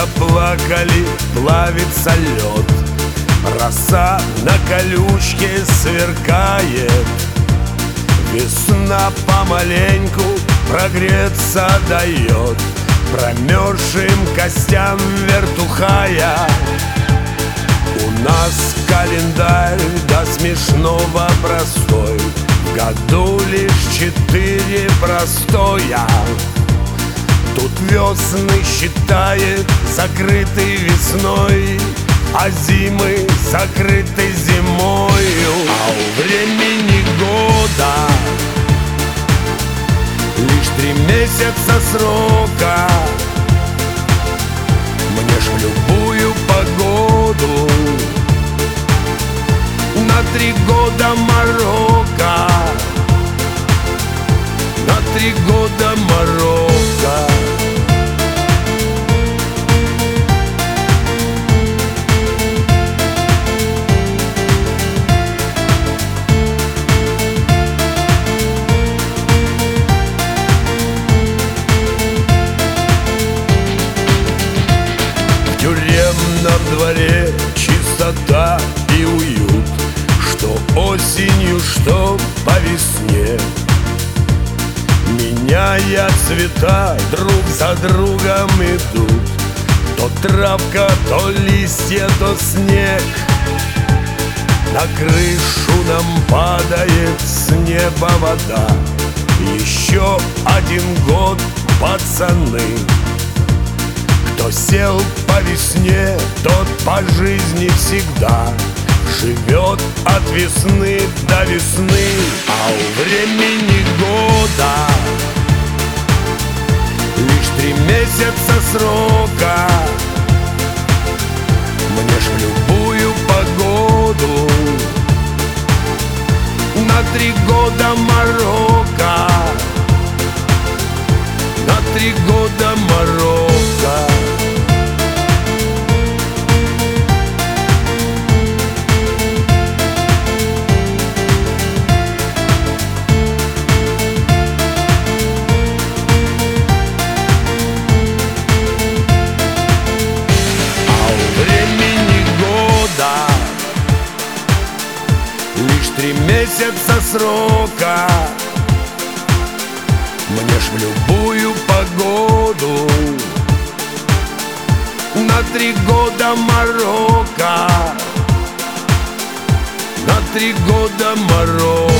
заплакали, плавится лед. Роса на колючке сверкает. Весна помаленьку прогреться дает промерзшим костям вертухая. У нас календарь до смешного простой, в году лишь 4 простоя. Тут весны считает закрытой весной, а зимы закрыты зимою. А у времени года лишь 3 месяца срока. Мне ж в любую погоду на 3 года Марокко, на 3 года Марокко. В тюремном дворе чистота и уют, что осенью, что по весне. Меняя цвета, друг за другом идут то травка, то листья, то снег. На крышу нам падает с неба вода. Еще 1 год, пацаны. Кто сел по весне, тот по жизни всегда живет от весны до весны. А у времени года лишь 3 месяца срока. Мне ж в любую погоду на 3 года Марокко, на 3 года Марокко. Лишь 3 месяца срока. Мне ж в любую погоду на 3 года Марокко, на 3 года Марокко.